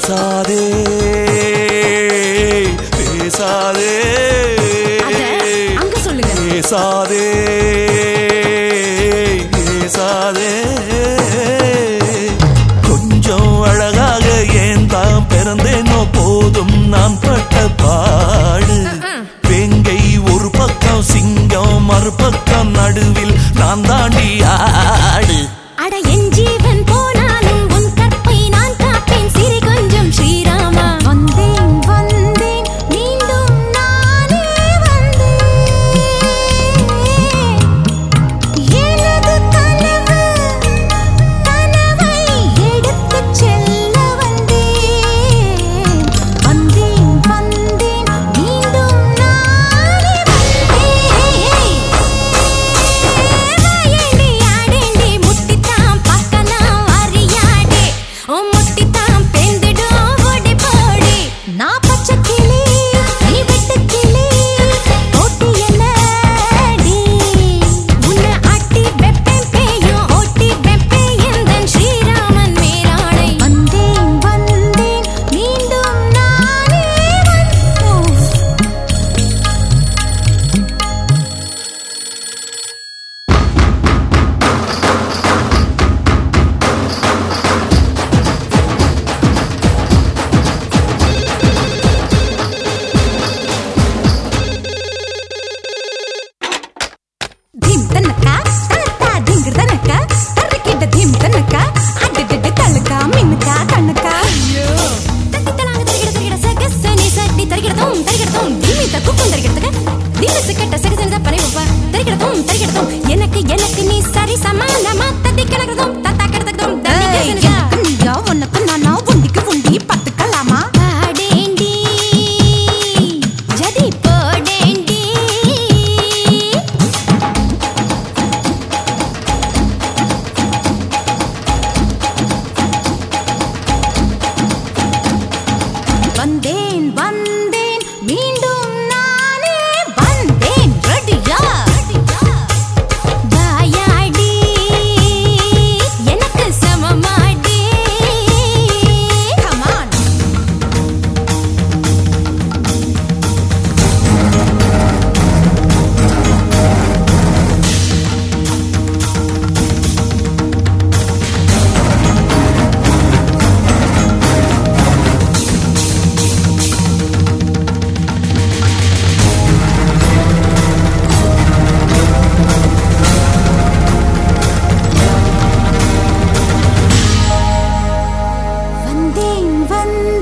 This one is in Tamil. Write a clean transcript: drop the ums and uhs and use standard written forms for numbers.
பேசாதே பேசாதே அங்க சொல்லுங்க. பேசாதே பேசாதே கொஞ்சம் அழகாக ஏன் தான் பிறந்தேனோ போதும் நான் பட்ட பாடு. வேங்கை ஒரு பக்கம் சிங்கம் மறுபக்கம் நடுவில் நான் தாண்டி ஆடு. அட என் ஜீவன் போனாலும் உன் கற்பை நான் காப்பேன் சிறு கொஞ்சம் ஸ்ரீராமா. வந்தேன் வந்தேன் மீண்டும் நானே வந்தேன். எனது கனவு கனவை எடுத்துச் செல்ல வந்தேன். வந்தேன் வந்தேன் மீண்டும் நானே வந்தேன். வாயேண்டி ஆடேண்டி முட்டித்தான் பார்க்கலாம் அறியாடே. ஓ முட்டித்தான் பெந்திடும் ஓடி போடி. நான் பச்சை கிளி நீ வெட்டு கிளி ஓட்டி என்னடி. உன்னை ஆட்டி வெப்பேன் பேயும் ஓட்டி வெப்பேன் எந்தன் ஸ்ரீராமன் மேலாடை. வந்தேன் வந்தேன் மீண்டும் நானே வந்தேன். धिम तनका तनका धिंगर तनका तरकिट धिम तनका अड्डड तलका मिनका कनका तत्ति तलांग तरिगिड़ सगसनी सड्डी तरिगिड़तों दिमी तकुक्कुम तरिगिड़तක दिनस कट्ट सगसनी परे बप्पा तरिगिड़तों எனக்கு நீ சரி சமானமா ததிக்கலகறதும் தத்தா கடதகதும் ததிக்கசனஜா நீயா உனக்கு நானா உண்டிக்கு உண்டி பத்துக்கலாமா. ஆடேண்டி ஜதி போடேண்டி. வந்தேன் வந்தேன் மீண்டும் நானே வந்தேன். ரெடியா வாயாடி எனக்கு சமமாடி. Come on. வந்தேன் வந்தேன்